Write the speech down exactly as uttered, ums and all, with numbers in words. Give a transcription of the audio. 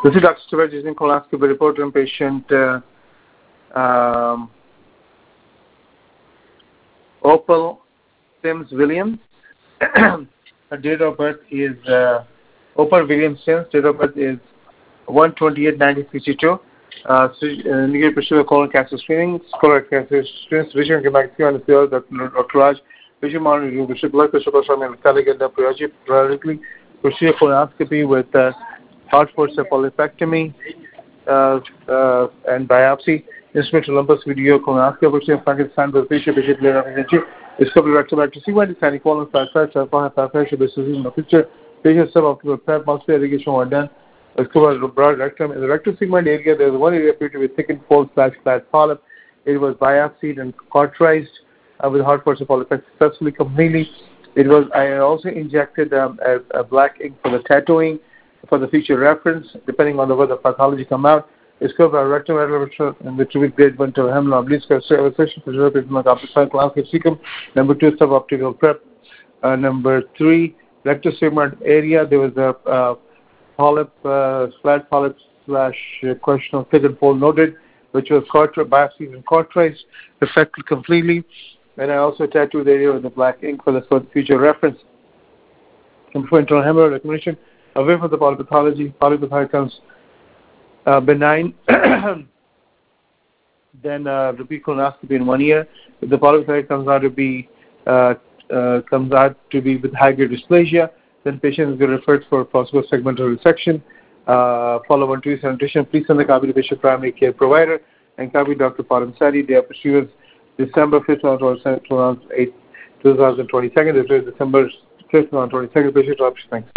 This is Doctor Stewart using colonoscopy report on patient uh, um, Opal Sims Williams. Her date of birth is uh, Opal Williams Sims. Date of birth is one twenty-eight nineteen sixty-two. Uh, Negative pursuit of colon cancer screening, colorectal cancer screening, vision chemotherapy, and the field of Doctor Raj, vision monitoring, vision blood pressure, and Kaliganda periodically, pursue colonoscopy with uh, hard force polypectomy uh, uh, and biopsy, instrumental lumpus video colonoscopy, Frankenstein with patient, patient later energy, discovery rectal back to see why deciding colon fat fat, fat pressure, this is in the picture, patient suboptimal prep, multiple irrigation were done. Discovered broad rectum. In the rectal segment area, there was one area appeared to be thickened fold slash flat polyp. It was biopsied and cauterized uh, with hard force polypectomy successfully, completely. It was. I also injected um, a, a black ink for the tattooing for the future reference, depending on the way the pathology come out. Discovered a rectum and which will grade one to hemorrhage oblique session preserved cecum. Number two, suboptical prep. Uh, number three, rectal segment area. There was a uh, polyp, uh, flat polyp slash uh, question of thickened fold noted, which was cauterized, biopsied and cauterized, affected completely. And I also tattooed the area with the black ink for the, for the future reference. And for internal hemorrhage recognition, away from the polypathology, polypathology comes uh, benign, then uh, repeat colonoscopy in one year. If the polypathology comes out to be uh, uh, comes out to be with high-grade dysplasia, then patient is referred for possible segmental resection. Uh, follow on to sanitation. Please send the copy to patient primary care provider and copy Doctor Param Sadi. They are pursued December fifth, two thousand twenty-two. This is December fifth, two thousand twenty-two. Patient option. Thanks.